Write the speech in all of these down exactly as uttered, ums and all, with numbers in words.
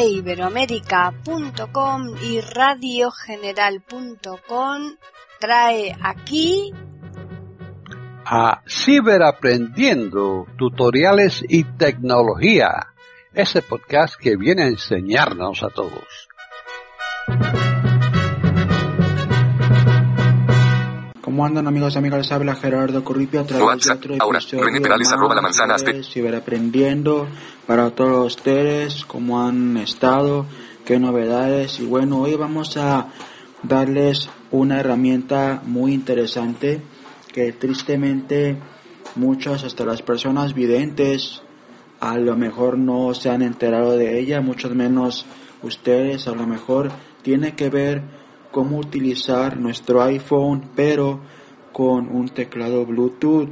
e iberoamérica punto com y radio general punto com trae aquí a Ciberaprendiendo, tutoriales y tecnología, ese podcast que viene a enseñarnos a todos. ¿Cómo andan, amigos y amigas? Les habla Gerardo Corripio a través WhatsApp, de otro ahora, episodio René Perales, arroba la manzana, de Ciberaprendiendo para todos ustedes. ¿Cómo han estado? ¿Qué novedades? Y bueno, hoy vamos a darles una herramienta muy interesante que tristemente muchos, hasta las personas videntes, a lo mejor no se han enterado de ella, muchos menos ustedes. A lo mejor tiene que ver cómo utilizar nuestro iPhone, pero con un teclado Bluetooth.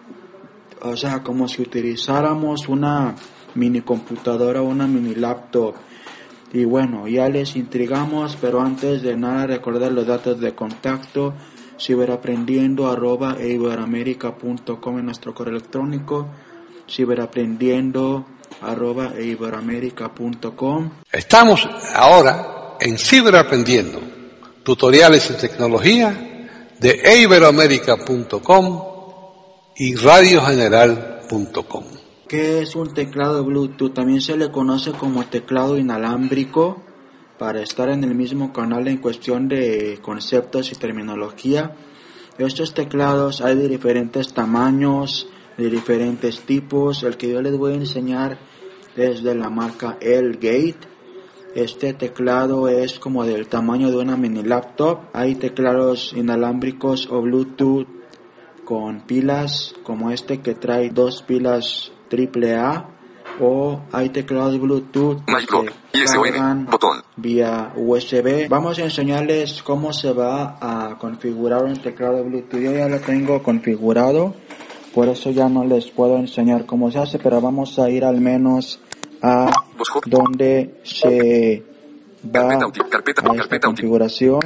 O sea, como si utilizáramos una mini computadora o una mini laptop. Y bueno, ya les intrigamos, pero antes de nada recordar los datos de contacto: ciberaprendiendo arroba iberoamerica punto com en nuestro correo electrónico, ciberaprendiendo arroba iberoamerica punto com. Estamos ahora en Ciberaprendiendo, tutoriales y tecnología de iberoamerica punto com y radio general punto com. ¿Qué es un teclado Bluetooth? También se le conoce como teclado inalámbrico, para estar en el mismo canal en cuestión de conceptos y terminología. Estos teclados hay de diferentes tamaños, de diferentes tipos. El que yo les voy a enseñar es de la marca Elgate. Este teclado es como del tamaño de una mini laptop. Hay teclados inalámbricos o Bluetooth con pilas, como este que trae dos pilas triple A, o hay teclados Bluetooth que se cargan vía U S B. Vamos a enseñarles cómo se va a configurar un teclado Bluetooth. Yo ya lo tengo configurado, por eso ya no les puedo enseñar cómo se hace, pero vamos a ir al menos a donde se va a esta configuración.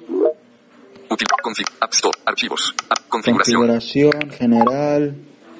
Configuración general.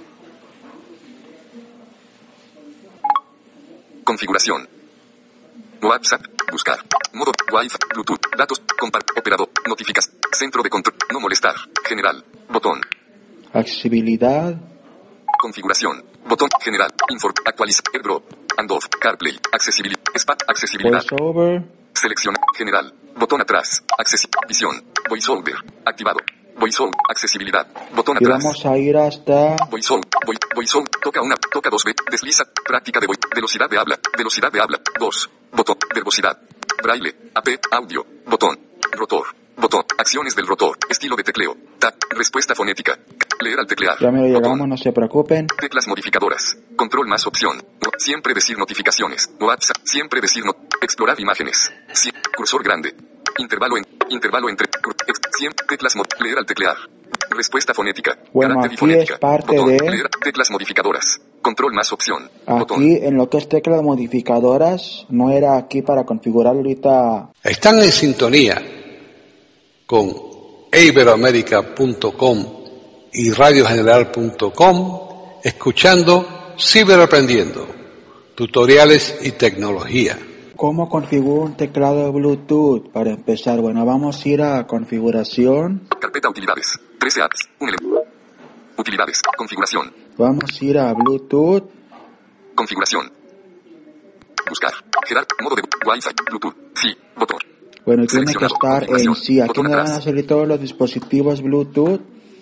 Configuración. WhatsApp. Buscar. Modo. Wi-Fi. Bluetooth. Datos. Compartir. Operador. Notificas. Centro de control. No molestar. General. Botón. Accesibilidad. Configuración. Botón. General. Inform. Actualizar. AirDrop. Handoff. CarPlay. Accesibilidad. Spa. Accesibilidad. VoiceOver. Selecciona. General. Botón atrás. Accesibilidad. Visión. VoiceOver. Activado. VoiceOver. Accesibilidad. Botón Y atrás. vamos a ir hasta VoiceOver. Voice, VoiceOver. Toca una. Toca dos B. Desliza. Práctica de voice. Velocidad de habla. Velocidad de habla. dos. Botón. Verbosidad. Braille. A P. Audio. Botón. Rotor. Botón. Acciones del rotor. Estilo de tecleo. Tap. Respuesta fonética. Leer al teclear. Ya me lo llegamos, Botón. no se preocupen. Teclas modificadoras. Control más opción. Siempre decir notificaciones. WhatsApp. Siempre decir no. Explorar imágenes. Sí. Cursor grande. Intervalo en. Intervalo entre. Siempre. Teclas mod. Leer al teclear. Respuesta fonética. Bueno, Carácter y aquí fonética. es parte Botón. de... Leer. Teclas modificadoras. Control más opción. Botón. Aquí en lo que es teclas modificadoras, no era aquí para configurar ahorita. Están en sintonía con iberoamerica punto com y radio general punto com, escuchando Ciberaprendiendo, tutoriales y tecnología. ¿Cómo configuro un teclado Bluetooth? Para empezar, bueno, vamos a ir a configuración. Carpeta utilidades. trece apps. Un elemento. Utilidades. Configuración. Vamos a ir a Bluetooth. Configuración. Buscar. Gerard. Modo de Wi-Fi. Bluetooth. Sí. Botón. Bueno, tiene que Seleccionado. estar en Configuración. sí. Aquí Botón me van a atrás. salir todos los dispositivos Bluetooth.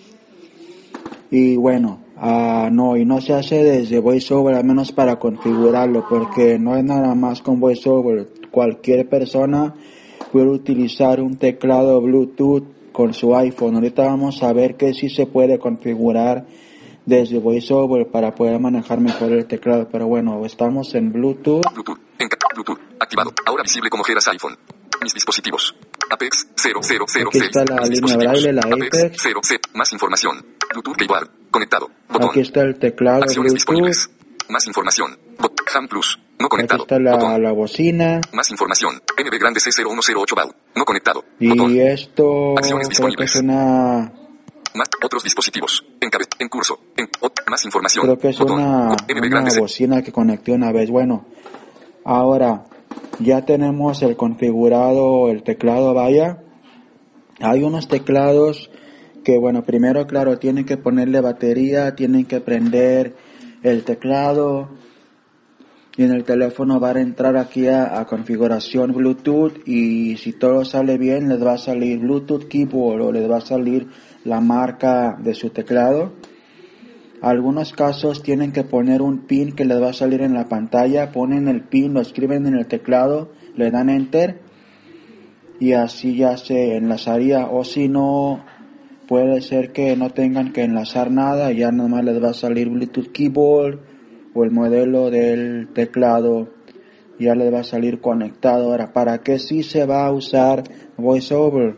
Y bueno, ah, no, y no se hace desde VoiceOver, al menos para configurarlo, porque no es nada más con VoiceOver. Cualquier persona puede utilizar un teclado Bluetooth con su iPhone. Ahorita vamos a ver que sí se puede configurar desde VoiceOver para poder manejar mejor el teclado. Pero bueno, estamos en Bluetooth. Bluetooth. En Bluetooth. Activado. Ahora visible como Geras iPhone. Mis dispositivos. Apex cero cero cero Aquí seis. está la Mis línea dispositivos. braille, la Apex Apex. cero cero. Más información. Bluetooth Keyboard. Conectado. Botón. Aquí está el teclado Acciones Bluetooth. disponibles. Más información. Bot. Ham Plus. No Aquí conectado. está la, Botón. la bocina. Más información. N B grande C cero uno cero ocho B A U. No conectado. Y Botón. esto Acciones creo que disponibles. es una... Más otros dispositivos. En cabe- en curso. En ot- más información. Creo que es Botón. una, N B una grande C. bocina que conecté una vez. Bueno, ahora ya tenemos el configurado, el teclado, vaya. Hay unos teclados que, bueno, primero, claro, tienen que ponerle batería, tienen que prender el teclado, y en el teléfono va a entrar aquí a, a configuración Bluetooth, y si todo sale bien les va a salir Bluetooth Keyboard o les va a salir la marca de su teclado. Algunos casos tienen que poner un pin que les va a salir en la pantalla, ponen el pin, lo escriben en el teclado, le dan enter y así ya se enlazaría. O si no, puede ser que no tengan que enlazar nada, ya nomás les va a salir Bluetooth Keyboard o el modelo del teclado, ya les va a salir conectado. Ahora, ¿para qué sí se va a usar VoiceOver?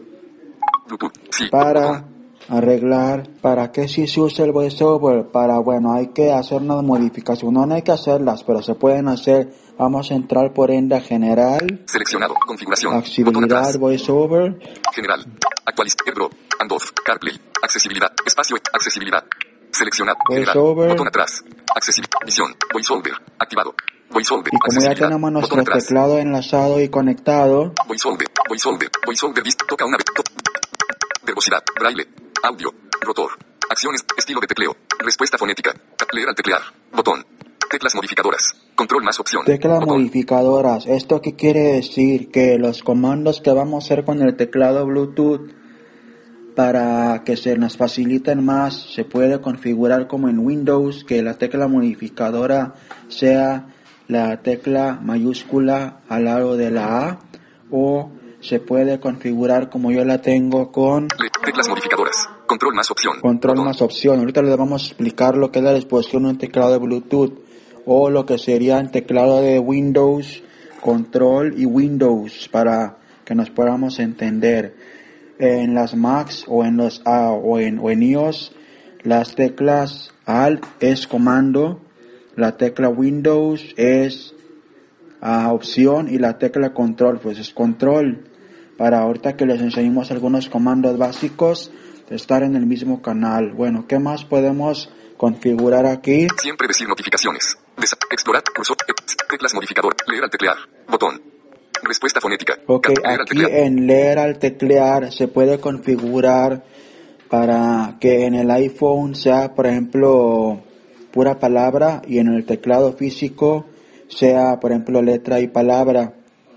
Para arreglar, ¿para qué sí se usa el VoiceOver? Para, bueno, hay que hacer unas modificaciones, no hay que hacerlas, pero se pueden hacer. Vamos a entrar por ende a general, seleccionado, configuración, accesibilidad, VoiceOver, general, actualizar, AirDrop, handoff, CarPlay, accesibilidad, espacio, accesibilidad, seleccionado, general, botón atrás, accesibilidad, visión, VoiceOver, activado, VoiceOver, y como ya tenemos nuestro teclado enlazado y conectado, VoiceOver, VoiceOver, VoiceOver, toca una vez, verbosidad, braille, audio, rotor, acciones, estilo de tecleo, respuesta fonética, leer al teclear, botón, teclas modificadoras, control más opción, teclas botón. Modificadoras. ¿Esto qué quiere decir? Que los comandos que vamos a hacer con el teclado Bluetooth, para que se nos faciliten más, se puede configurar como en Windows, que la tecla modificadora sea la tecla mayúscula al lado de la A, o se puede configurar como yo la tengo con teclas modificadoras, control más opción, control botón. Más opción. Ahorita les vamos a explicar lo que es la disposición de un teclado de Bluetooth, o lo que sería el teclado de Windows, control y Windows, para que nos podamos entender. En las Macs o en los A o en, o en iOS, las teclas Alt es comando, la tecla Windows es a opción y la tecla control pues es control. Para ahorita que les enseñemos algunos comandos básicos de estar en el mismo canal. Bueno, ¿qué más podemos configurar aquí? Siempre decir notificaciones, Desa- explorar, cursor, teclas modificador, leer al teclear, botón, respuesta fonética. Ok, leer aquí en leer al teclear se puede configurar para que en el iPhone sea, por ejemplo, pura palabra, y en el teclado físico sea, por ejemplo, letra y palabra.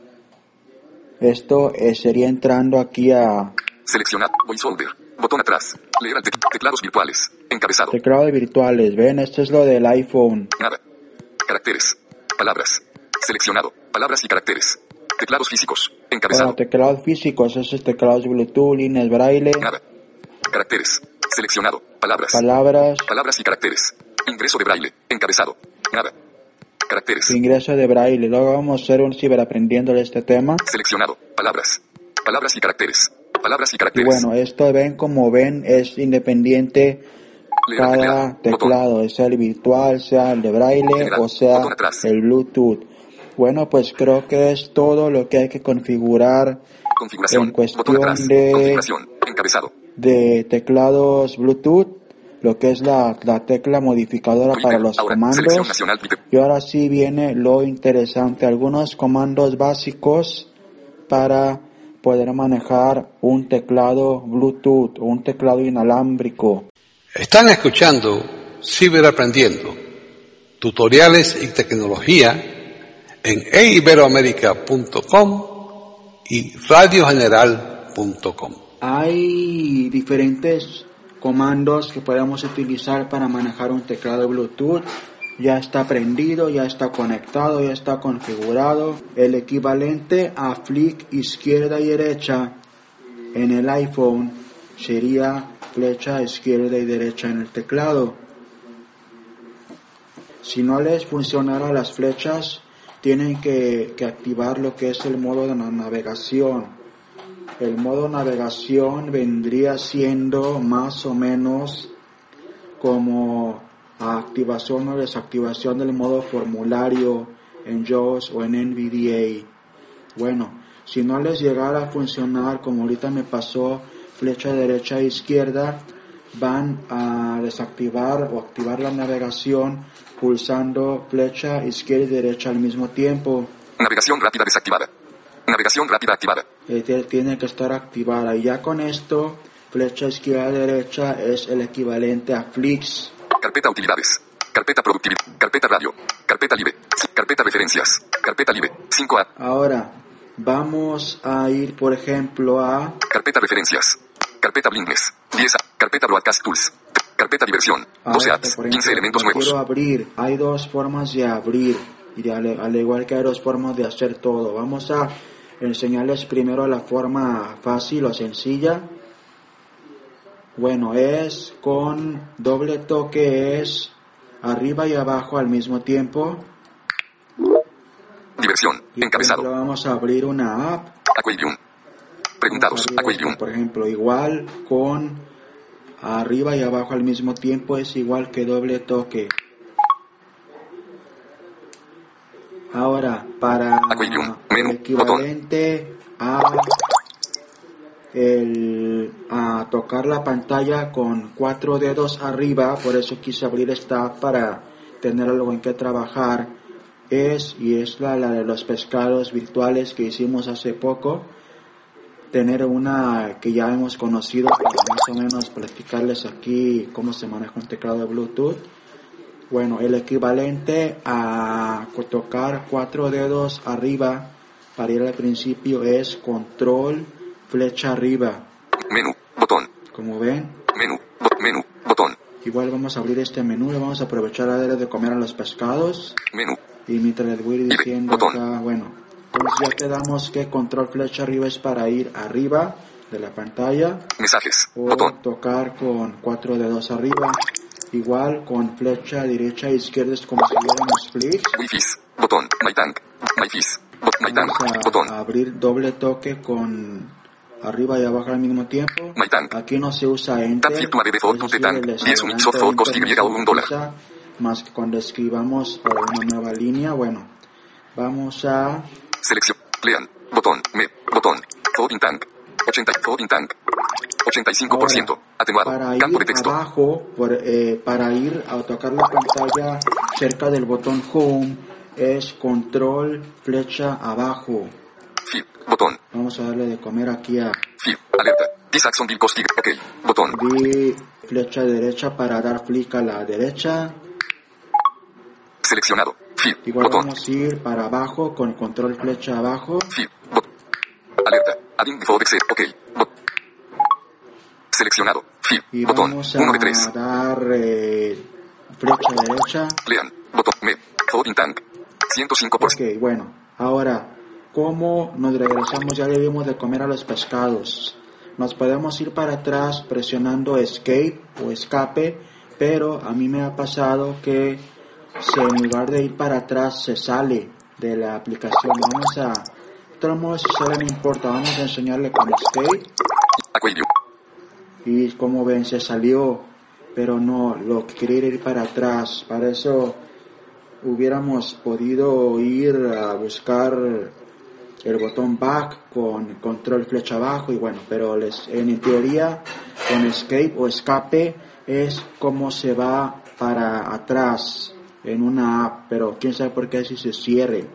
Esto eh, sería entrando aquí a seleccionar, VoiceOver, botón atrás, leer al tec- teclados virtuales, encabezado. Teclados virtuales, ven, esto es lo del iPhone. Nada. Caracteres, palabras, seleccionado, palabras y caracteres. Teclados físicos, encabezado. Para teclados físicos, esos teclados Bluetooth, líneas braille. Nada. Caracteres, seleccionado, palabras. Palabras. Palabras y caracteres. Ingreso de braille, encabezado. Nada. Caracteres. Ingreso de braille. Luego vamos a hacer un ciberaprendiendo de este tema. Seleccionado, palabras. Palabras y caracteres. Palabras y Y caracteres. bueno, esto ven, como ven, es independiente cada teclado, sea el virtual, sea el de braille, general, o sea el Bluetooth. Bueno, pues creo que es todo lo que hay que configurar en cuestión de, de teclados Bluetooth, lo que es la, la tecla modificadora Twitter, para los comandos. Nacional, y ahora sí viene lo interesante, algunos comandos básicos para poder manejar un teclado Bluetooth o un teclado inalámbrico. Están escuchando Ciberaprendiendo, tutoriales y tecnología en e iberoamerica punto com y radio general punto com. Hay diferentes comandos que podemos utilizar para manejar un teclado Bluetooth. Ya está prendido, ya está conectado, ya está configurado. El equivalente a flick izquierda y derecha en el iPhone sería flecha izquierda y derecha en el teclado. Si no les funcionara las flechas, tienen que, que activar lo que es el modo de navegación. El modo navegación vendría siendo más o menos como activación o desactivación del modo formulario en JAWS o en N V D A. Bueno, si no les llegara a funcionar como ahorita me pasó, flecha derecha e izquierda, van a desactivar o activar la navegación pulsando flecha izquierda y derecha al mismo tiempo. Navegación rápida desactivada. Navegación rápida activada. Este tiene que estar activada. Y ya con esto, flecha izquierda derecha es el equivalente a Flix. Carpeta utilidades. Carpeta productividad. Carpeta radio. Carpeta libre. Carpeta referencias. Carpeta libre. cinco A. Ahora, vamos a ir, por ejemplo, a... Carpeta referencias. Carpeta Blindness. diez A. Carpeta Broadcast Tools. Carpeta diversión. doce apps. quince elementos nuevos. Quiero abrir. Hay dos formas de abrir. Y al, al igual que hay dos formas de hacer todo. Vamos a enseñarles primero la forma fácil o sencilla. Bueno, es con doble toque, es arriba y abajo al mismo tiempo. Diversión. Y Encabezado. por ejemplo, vamos a abrir una app. Aquarium. Preguntados. Aquarium. Por ejemplo, igual con arriba y abajo al mismo tiempo es igual que doble toque. Ahora, para Aquarium. Menú. el equivalente a, el, a tocar la pantalla con cuatro dedos arriba, por eso quise abrir esta app para tener algo en que trabajar, es, y es la, la de los pescados virtuales que hicimos hace poco, tener una que ya hemos conocido para más o menos platicarles aquí cómo se maneja un teclado de Bluetooth. Bueno, el equivalente a tocar cuatro dedos arriba para ir al principio es control flecha arriba. Menú. Botón. Como ven. Menú. Bo- menú. Botón. Igual vamos a abrir este menú, le vamos a aprovechar a darle de comer a los pescados. Menú. Y mientras les voy a ir diciendo acá, bueno, entonces ya quedamos que control flecha arriba es para ir arriba de la pantalla. Mensajes. O Botón. tocar con cuatro dedos arriba. Igual con flecha derecha e izquierda es como si viéramos Flix. Wi-Fi. Botón. My Tank. My Fis. Bot- My Tank. Vamos a, Botón. a abrir doble toque con arriba y abajo al mismo tiempo. My Tank. Aquí no se usa Enter. Tap Virtua B for es to decir, the tank. les diez units of adelanta for cost Enter, Y no o se un dólar. utiliza más que cuando escribamos para una nueva línea. Bueno, vamos a... Selección. Lean. Botón. Me. Botón. Folding Tank. ochenta. Folding Tank. ochenta y cinco por ciento. Atenuado. Para ir Campo de texto. abajo, por, eh, para ir a tocar la pantalla cerca del botón Home, es control flecha abajo. Fi. Botón. Vamos a darle de comer aquí a... Fi. Alerta. This action will cost. Ok. Botón. Di flecha derecha para dar clic a la derecha. Seleccionado. Fi. Igual Botón. vamos a ir para abajo con control flecha abajo. Fi. Bot. Alerta. Adding before exit. Ok. Bot. Seleccionado. Fi. Y Botón. vamos uno de tres. a dar eh, flecha derecha. Lean. Botón. Me. Folding Tank. ciento cinco por ciento. Ok, bueno. Ahora, ¿cómo nos regresamos? Ya le dimos de comer a los pescados. Nos podemos ir para atrás presionando Escape o Escape, pero a mí me ha pasado que se, en lugar de ir para atrás se sale de la aplicación. Vamos a... De todos modos, si sale no importa. Vamos a enseñarle con Escape. Aquarium. Y como ven, se salió, pero no, lo que quería era ir para atrás. Para eso hubiéramos podido ir a buscar el botón back con control flecha abajo y bueno, pero les, en teoría con escape o escape es como se va para atrás en una app, pero quién sabe por qué si se cierre.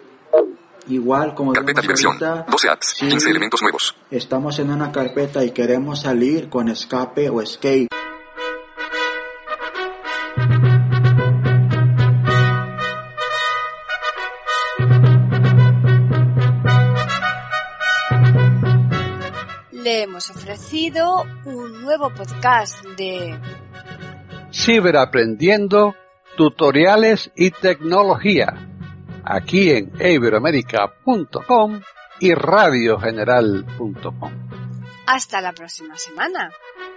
Igual como Carpeta vemos diversión. ahorita, doce apps. si quince elementos nuevos. estamos en una carpeta y queremos salir con escape o escape. Le hemos ofrecido un nuevo podcast de Ciberaprendiendo, tutoriales y tecnología, aquí en iberoamerica punto com y radio general punto com. Hasta la próxima semana.